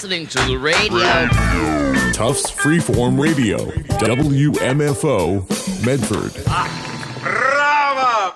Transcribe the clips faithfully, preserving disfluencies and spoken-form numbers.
listening to the radio. Tufts Freeform Radio, W M F O, Medford. Bravo!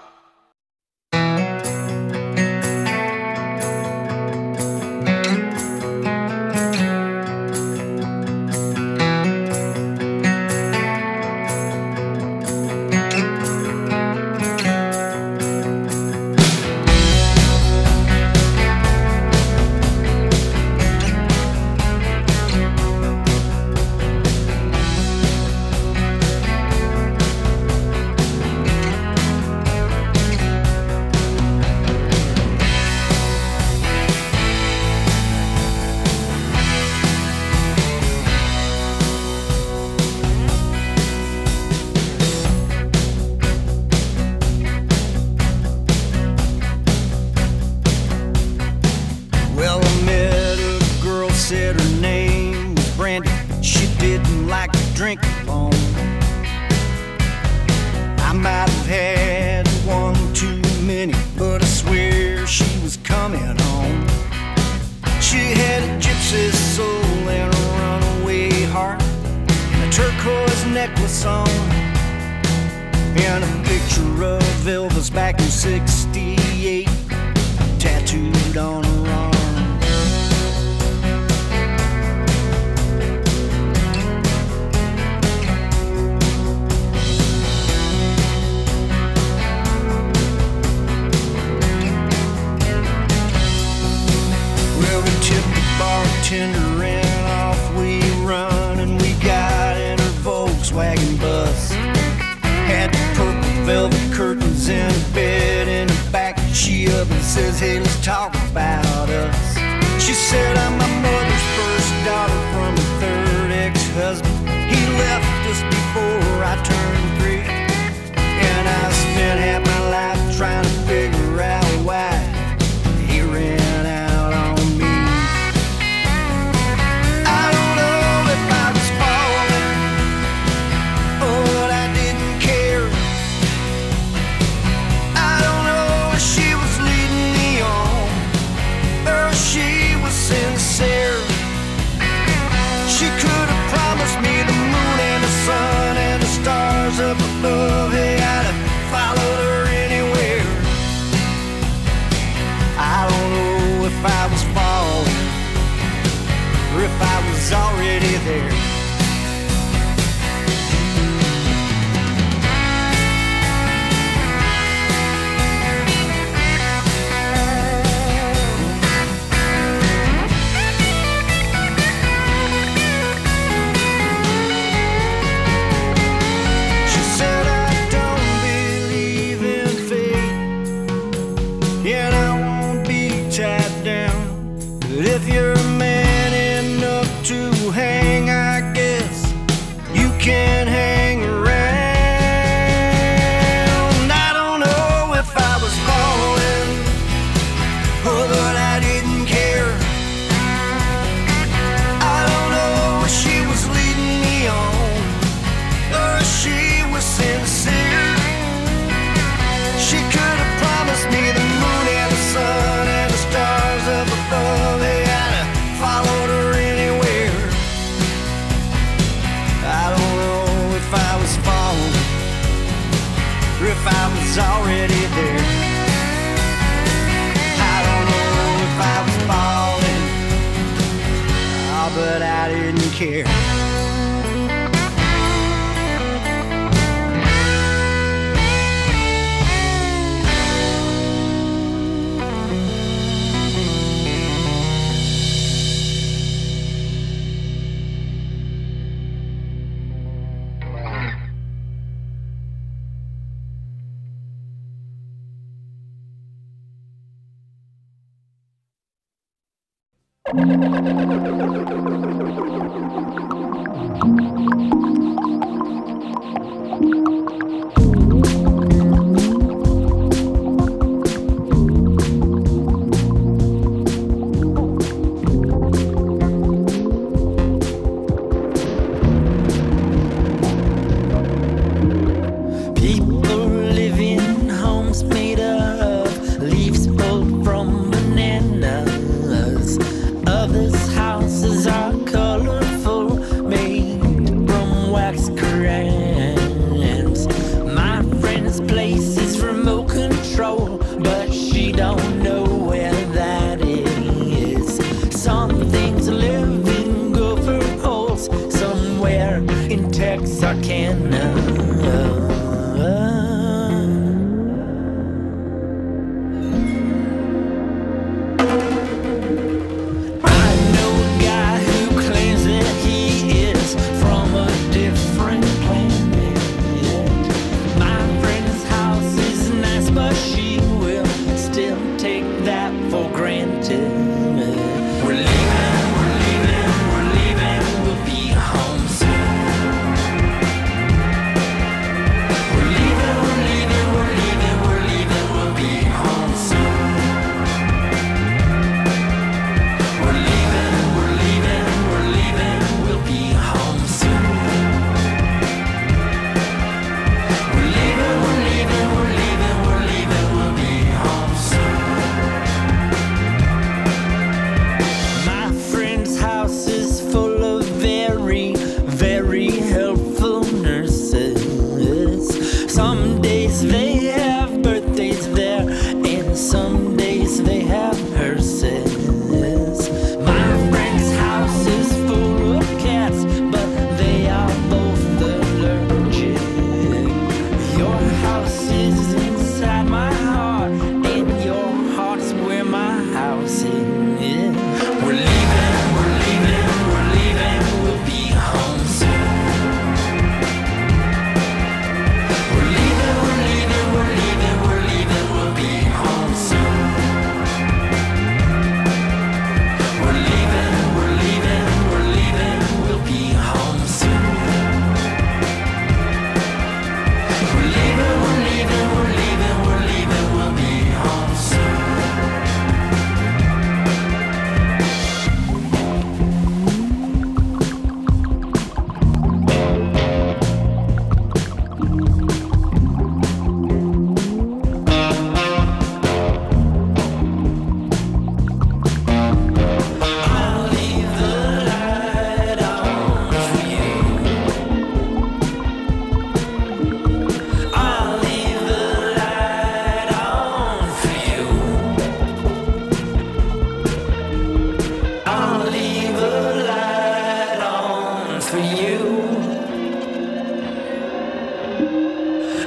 Leaves pulled from bananas. Others' houses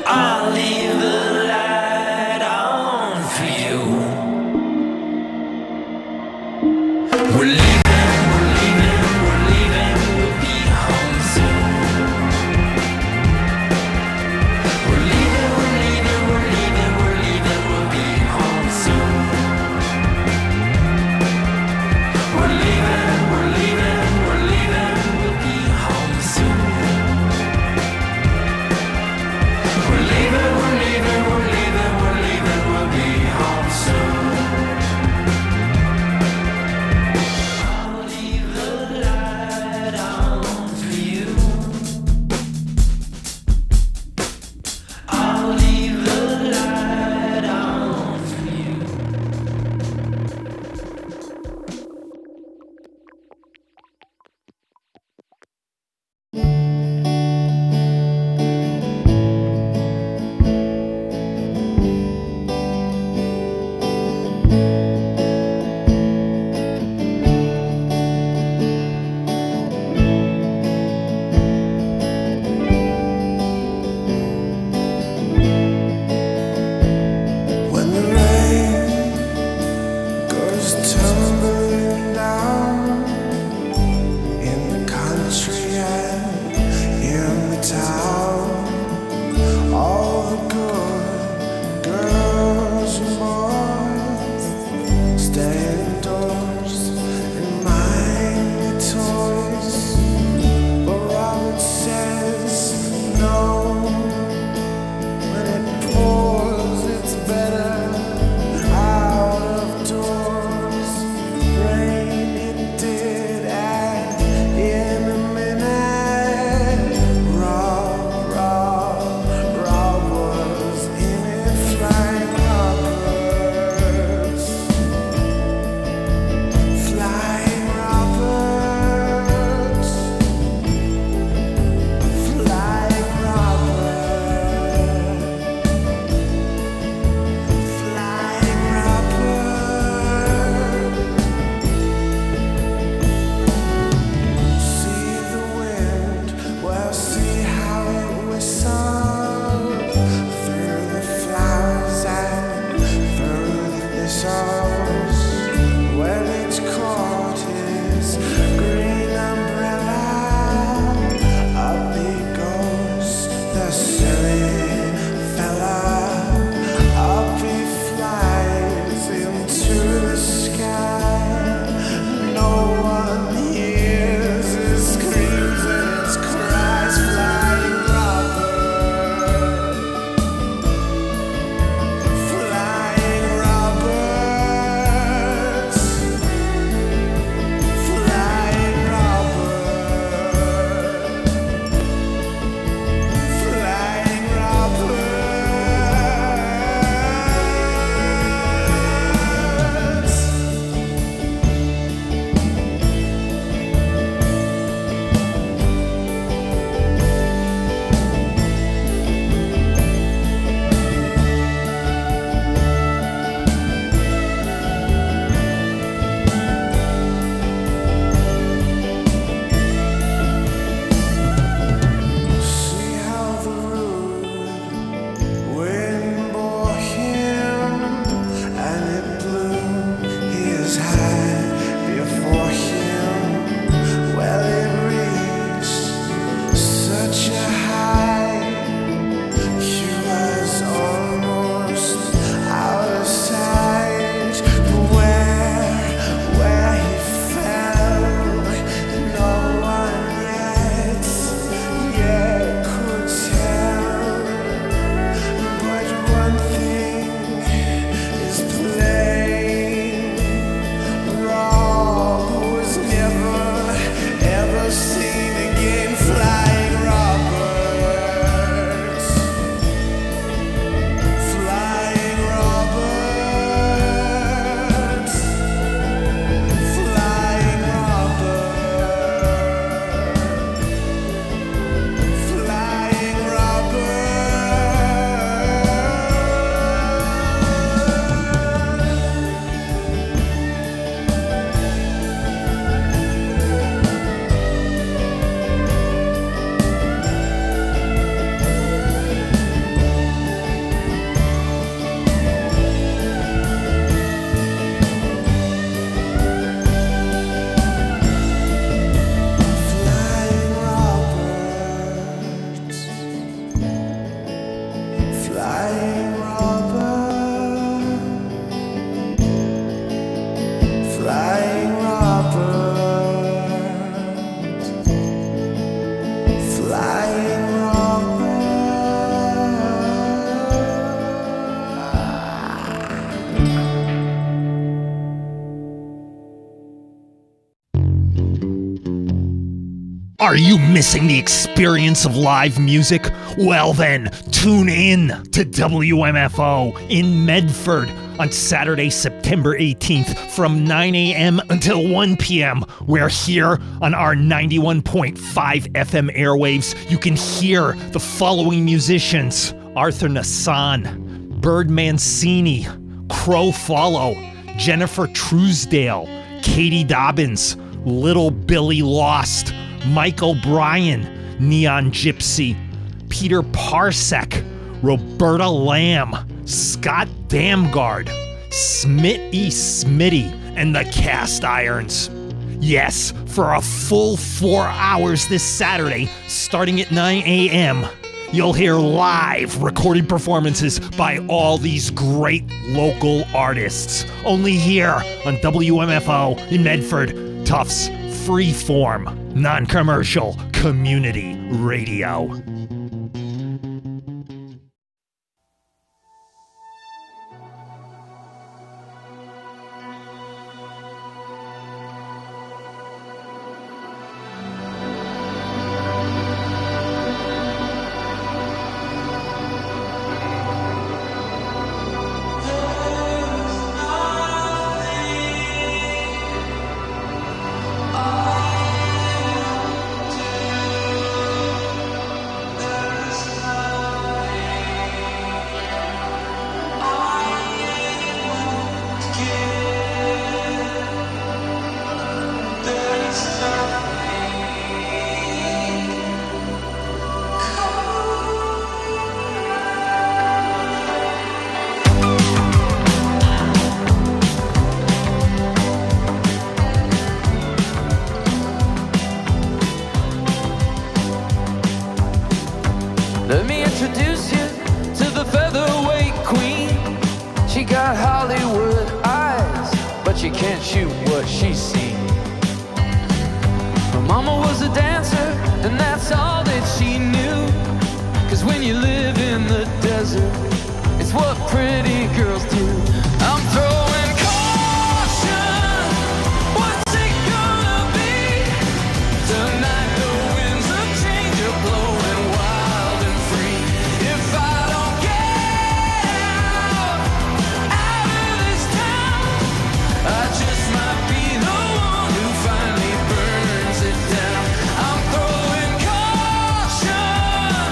I'll leave the light on for you. We're leaving, we're leaving, we're leaving, we'll be home soon. We're leaving, we're leaving, we're leaving, we're leaving, we'll be home soon. We're leaving, we're leaving, we're leaving, we'll be home soon. We're leaving, we're leaving, we're leaving, we're leaving, we'll be home soon. I'll leave the light on for you. I'll leave the light on for you. When the rain goes tumbling down in the country and in the town, all the good girls and boys stay indoors and mind their toys. But Robert says no. When it pours, it's better out of doors. Rain, it did, and in a minute, Rob, Rob, Rob was in it, flying awkward. Flying robber, flying Robert, flying robber. Are you missing the experience of live music? Well then, tune in to W M F O in Medford on Saturday, September eighteenth from nine a.m. until one p.m. where here on our ninety-one point five F M airwaves, you can hear the following musicians: Arthur Nassan, Bird Mancini, Crow Follow, Jennifer Truesdale, Katie Dobbins, Little Billy Lost, Mike O'Brien, Neon Gypsy, Peter Parsec, Roberta Lamb, Scott Damgard, Smitty Smitty, and the Cast Irons. Yes, for a full four hours this Saturday, starting at nine a.m., you'll hear live recorded performances by all these great local artists. Only here on W M F O in Medford, Tufts Freeform, non-commercial community radio. Let me introduce you to the featherweight queen. She got Hollywood eyes, but she can't shoot what she's seen. Her mama was a dancer, and that's all that she knew. Cause when you live in the desert, it's what pretty girls do. I'm throwing caution. What's it gonna be? Tonight the winds of change are blowing wild and free. If I don't get out, out of this town, I just might be the one who finally burns it down. I'm throwing caution.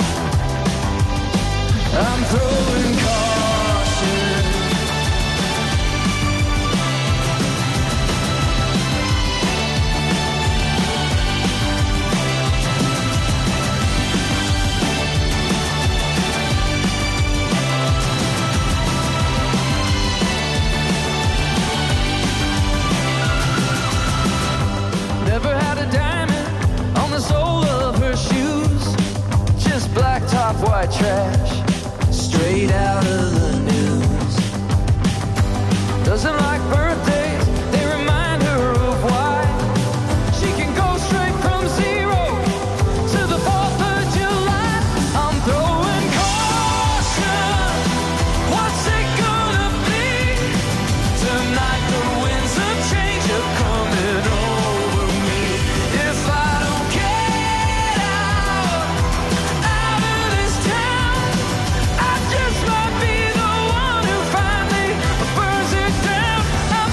I'm throwing caution. Never had a diamond on the sole of her shoes. Just black top, white trash, straight out of the news. Doesn't like birthdays, they remind her of why. She can go straight from zero to the fourth of July. I'm throwing caution. What's it gonna be? Tonight the winds of change are coming over me. If I don't get out, out of this town, I just might be the one who finally burns it down. I'm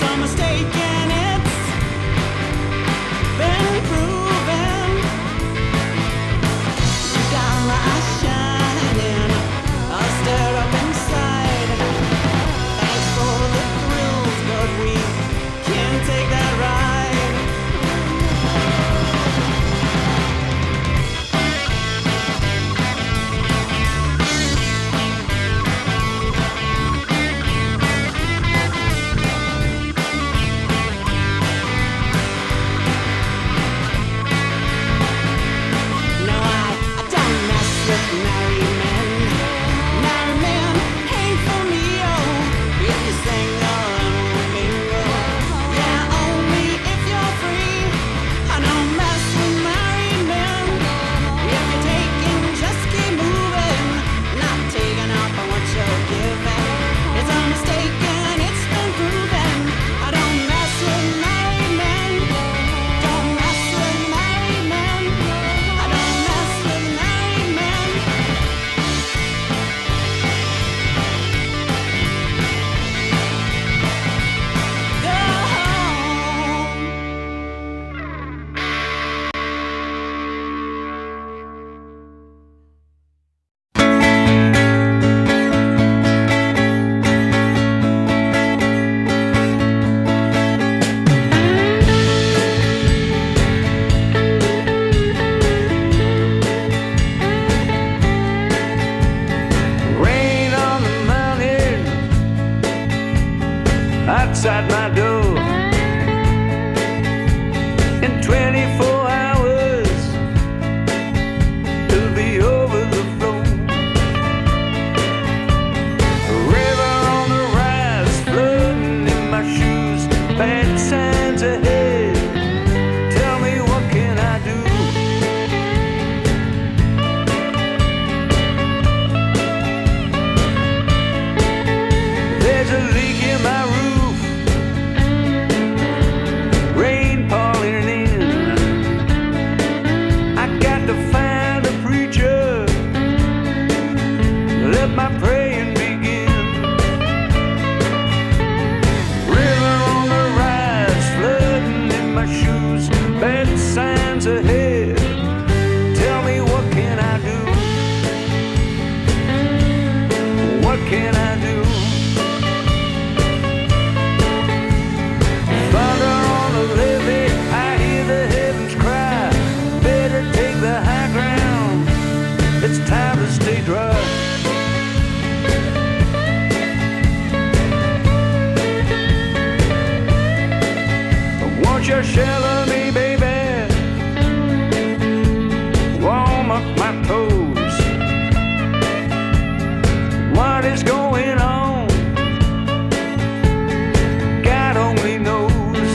outside my door. In twenty-four hours, it'll be over the floor. A river on the rise, flooding in my shoes. Bad signs ahead, tell me what can I do? There's a leak in my roof, rain pouring in. I got to find a preacher, let my praying begin. River on the rise, flooding in my shoes. Bad signs ahead, tell me what can I do? What can I do? Thunder on the levee, I hear the heavens cry. Better take the high ground, it's time to stay dry. Won't you shelter me, baby? Warm up my toes. What is going on? God only knows.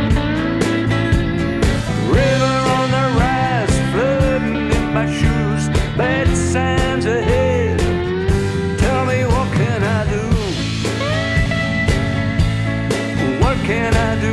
River on the rise, flooding in my shoes. Bad signs ahead, tell me what can I do? What can I do?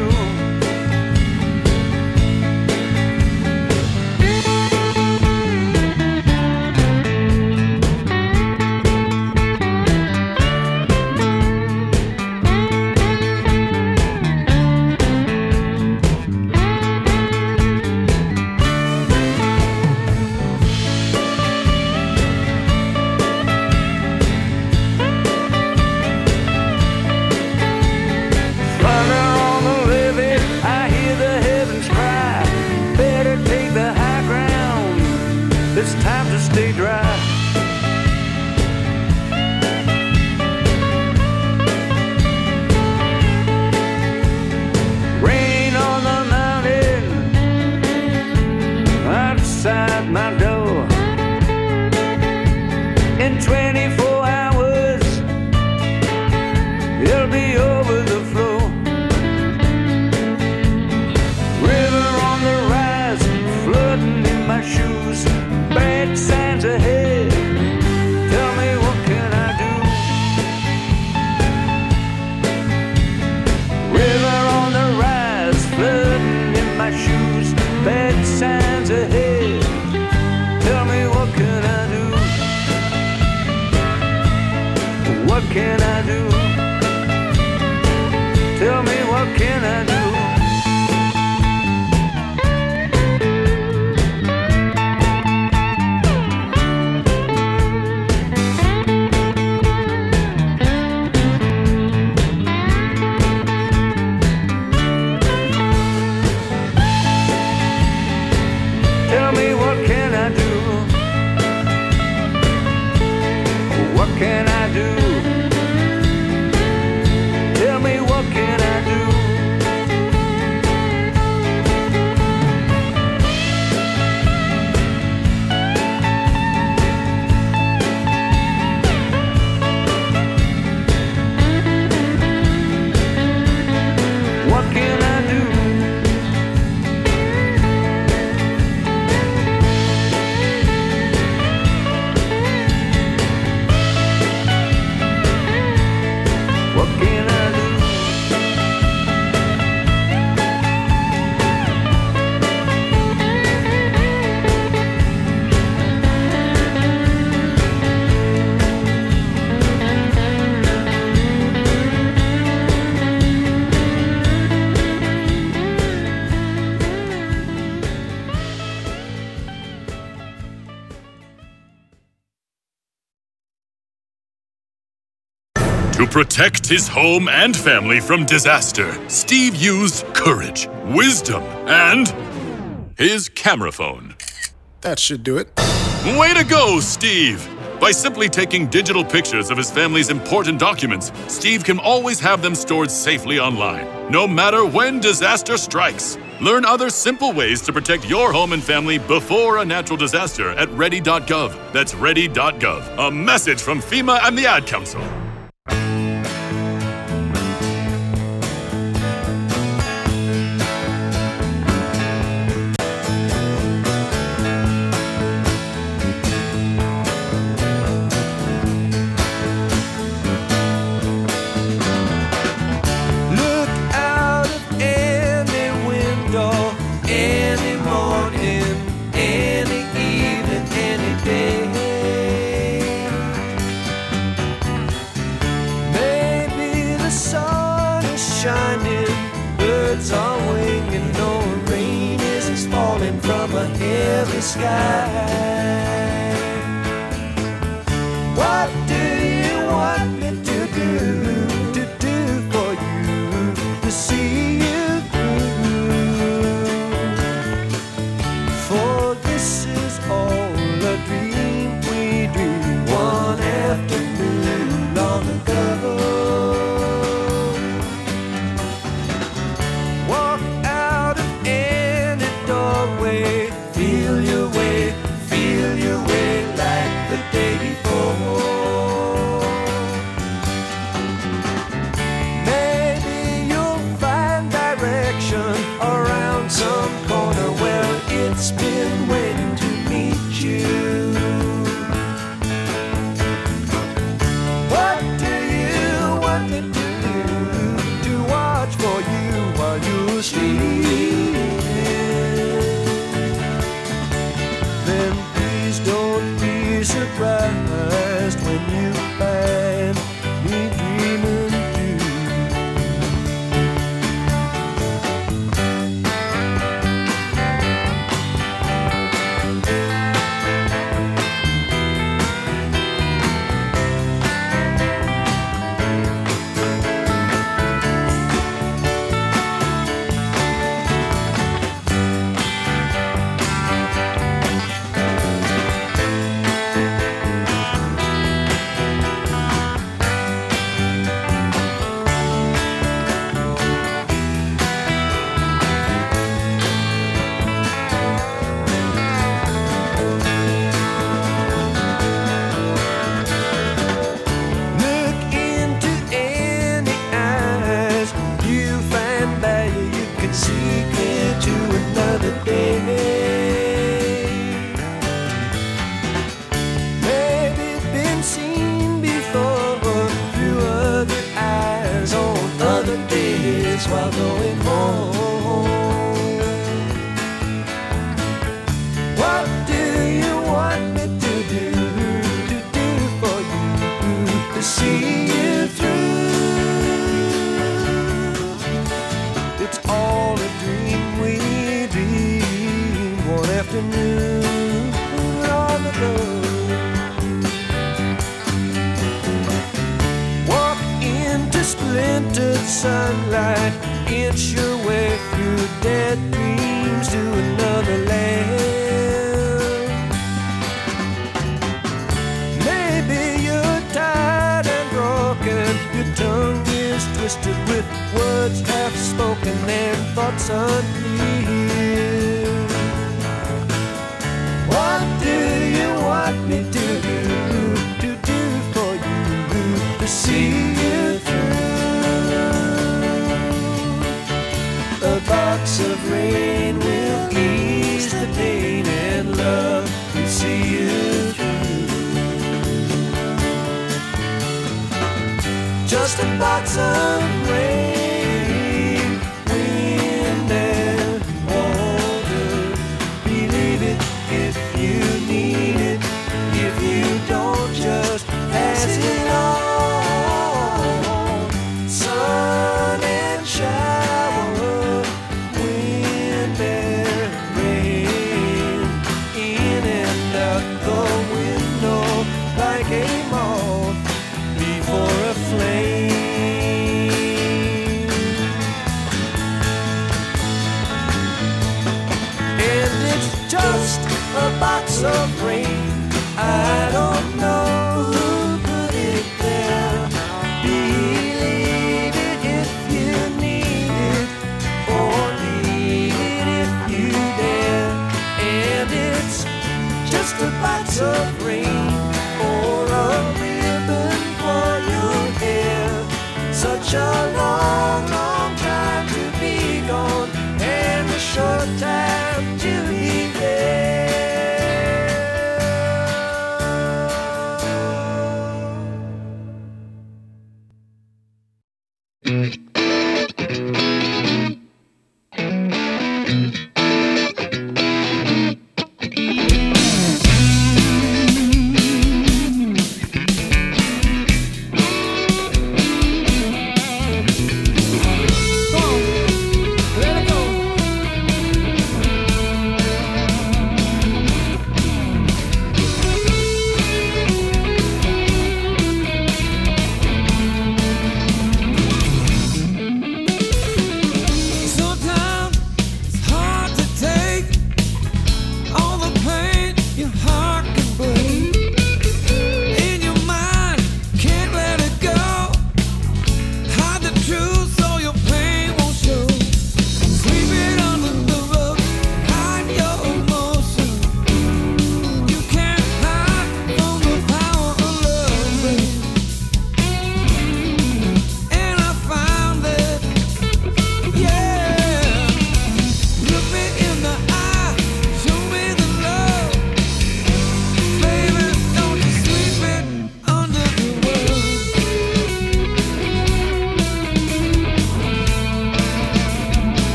Thunder on To protect his home and family from disaster, Steve used courage, wisdom, and his camera phone. That should do it. Way to go, Steve! By simply taking digital pictures of his family's important documents, Steve can always have them stored safely online, no matter when disaster strikes. Learn other simple ways to protect your home and family before a natural disaster at ready dot gov. That's ready dot gov. A message from FEMA and the Ad Council. Sky. What do you want me to do, to do for you, to see you through? For this is all a dream we dreamed one afternoon long ago. Walk out of any doorway, feel your way, feel your way like the day before. Maybe you'll find direction around some corner where it's been waiting to meet you. What do you want me to do, to watch for you while you sleep? Then please don't be surprised when you find me dreaming too. While going home, what do you want me to do, to do for you, to see you through? It's all a dream we dreamed one afternoon long ago. Walk into splintered sunlight, inch your way through dead dreams to another land. Maybe you're tired and broken, your tongue is twisted with words half spoken and thoughts unclear. What do you want me to do, to do for you, to see you through? A box of rain will ease the pain and love will see you through. Just a box of rain, wind and water. Believe it if you need it. If you don't, just pass it on. Sun and shower, wind and rain, in and out the window like a moth before a flame.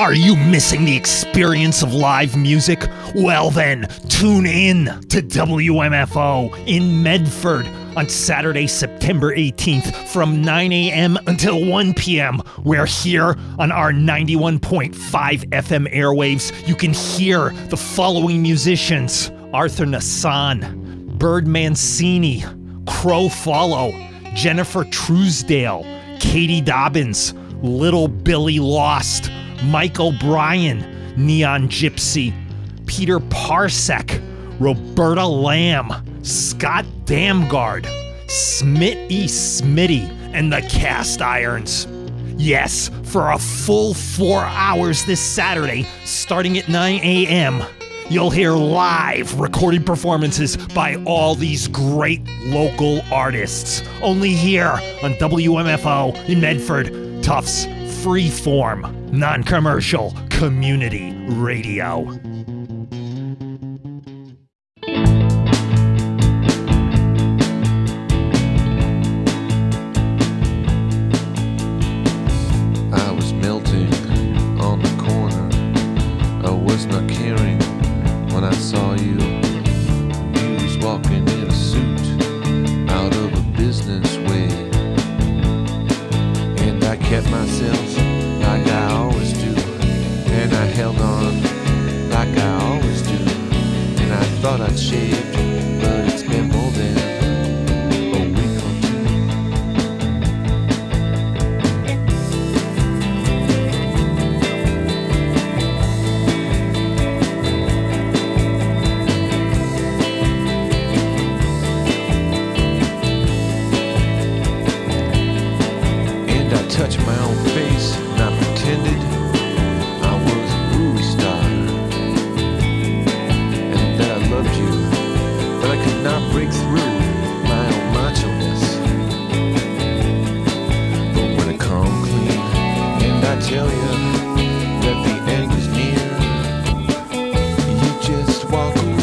Are you missing the experience of live music? Well then, tune in to W M F O in Medford on Saturday, September eighteenth from nine a.m. until one p.m. Where here on our ninety-one point five F M airwaves, you can hear the following musicians: Arthur Nassan, Bird Mancini, Crow Follow, Jennifer Truesdale, Katie Dobbins, Little Billy Lost, Mike O'Brien, Neon Gypsy, Peter Parsec, Roberta Lamb, Scott Damgard, Smitty Smitty, and the Cast Irons. Yes, for a full four hours this Saturday, starting at nine a.m., you'll hear live recorded performances by all these great local artists. Only here on W M F O in Medford, Tufts Freeform, non-commercial community radio. I was melting on the corner. I was not caring when I saw you. You was walking in a suit out of a business way, and I kept myself like I always do, and I held on like I always do, and I thought I'd shaved, but it's been more than a week or two. And I touched my own face, and I pretended I was a movie star, and that I loved you, but I could not break through my own macho-ness. But when I come clean, and I tell you that the end is near, you just walk away.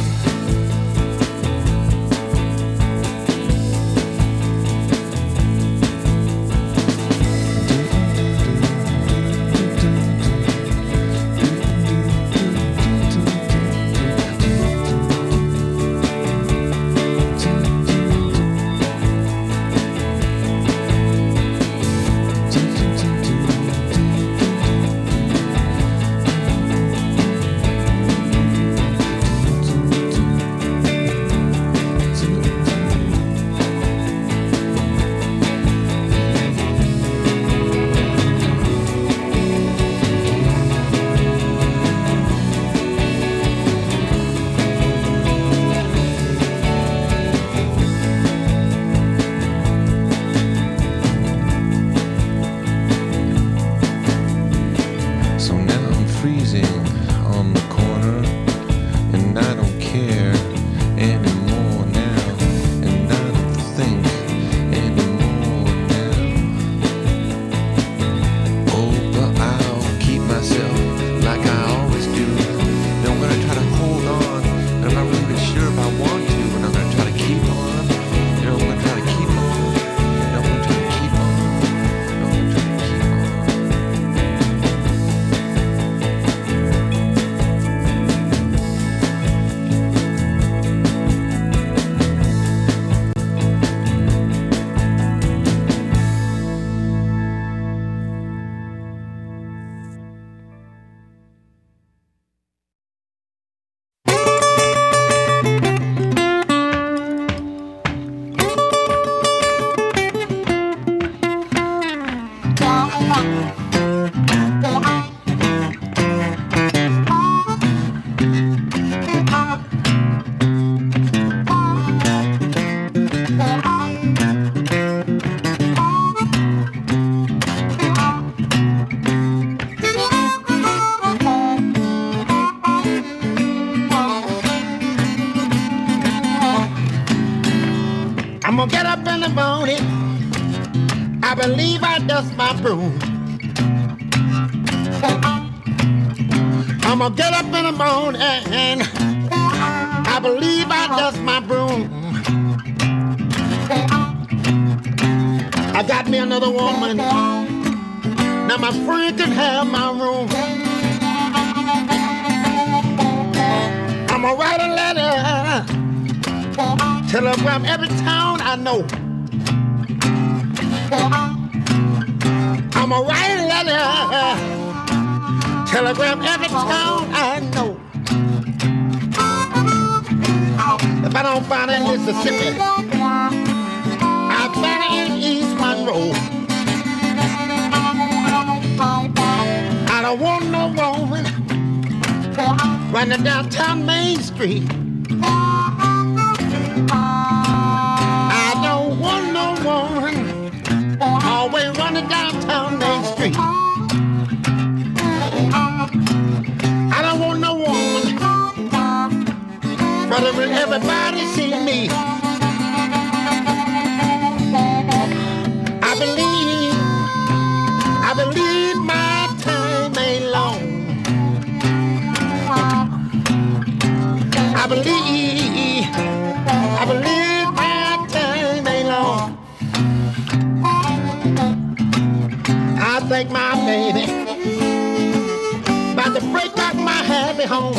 So now I'm freezing on the corner, and I don't care anymore now, and I don't think anymore now. Oh, but I'll keep myself like I always do, and I'm gonna try to hold on, and I'm not really sure if I want to, and I'm gonna try to keep on, and I'm gonna try to keep on, and I'm gonna try to keep on, and I'm gonna try to keep on. I'm gonna get up in the morning. I believe I dust my broom. I'm gonna get up in the morning. I believe I dust my broom. I got me another woman. Now my friend can have my room. telegram every town I know. I'm a write a letter, telegram every town I know. If I don't find it in Mississippi, I find it in East Monroe. I don't want no woman running downtown Main Street. I don't want no woman always running downtown Main Street. I don't want no woman but when everybody see me, I believe, I believe my time ain't long. I believe, I believe my time ain't long. I think my baby about to break out my happy home.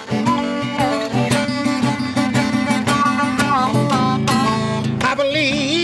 I believe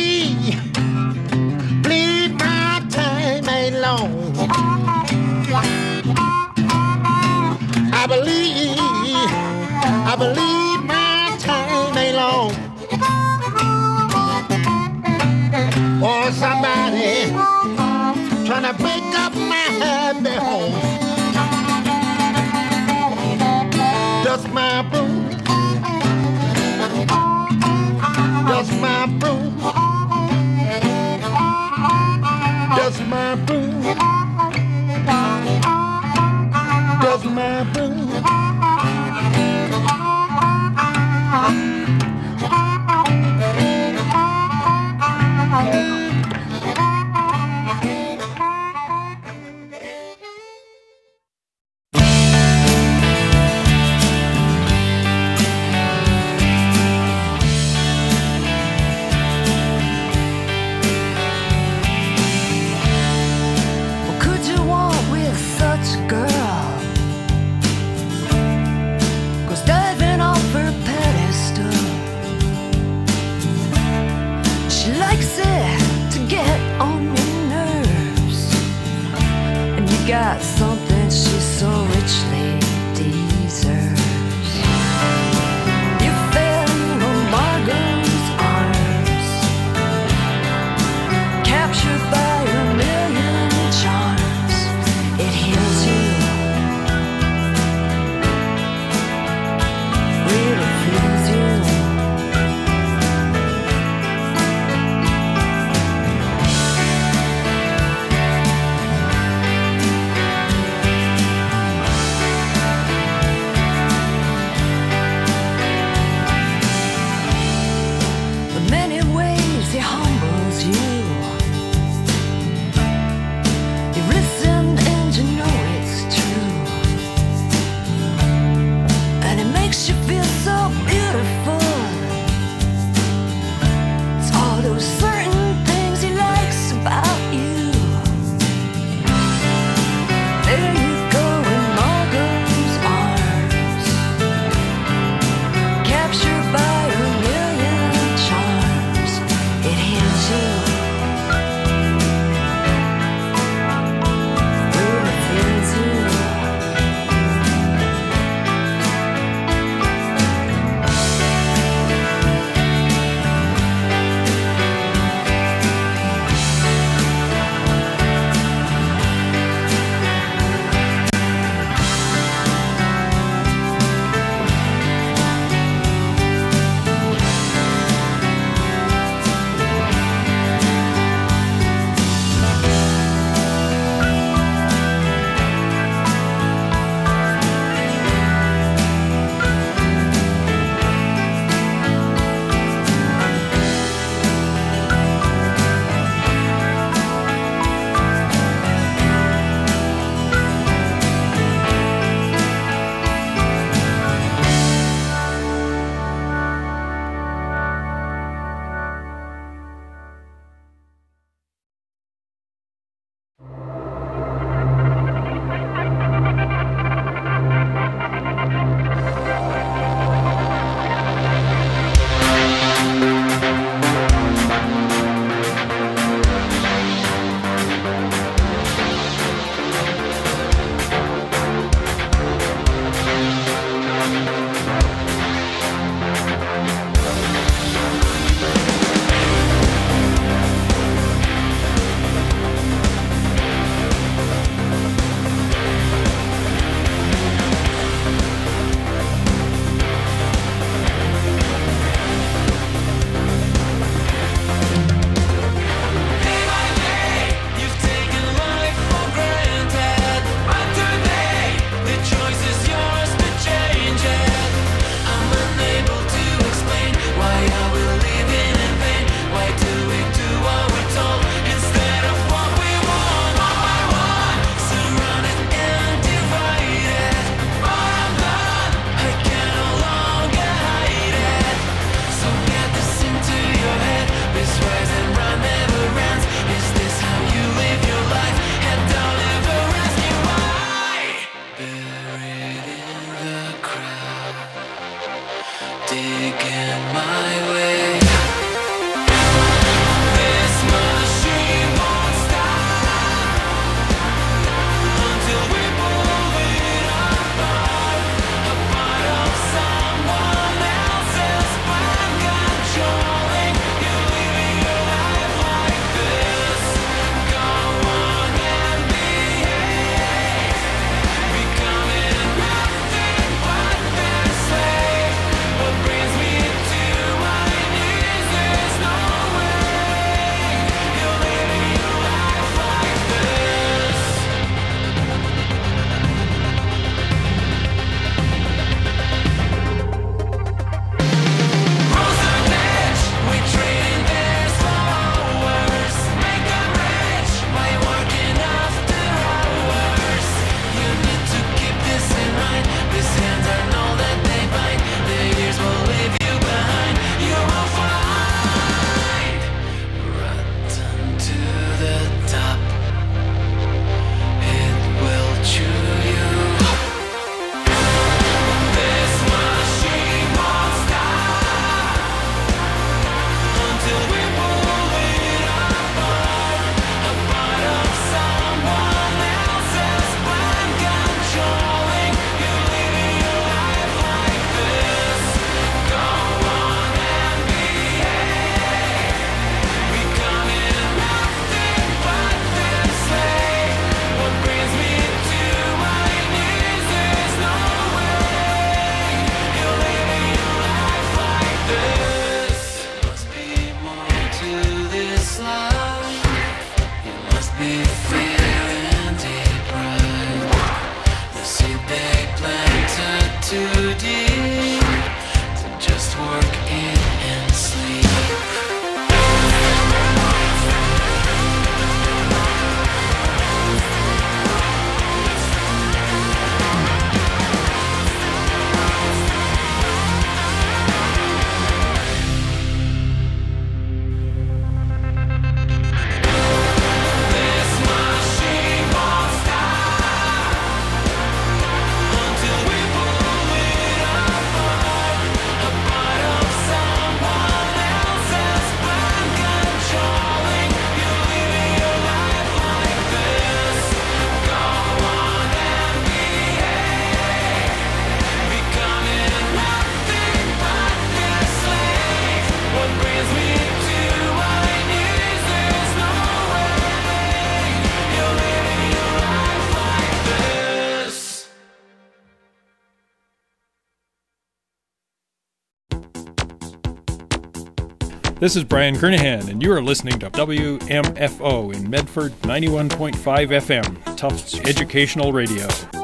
This is Brian Kernahan, and you are listening to W M F O in Medford, ninety-one point five F M, Tufts Educational Radio.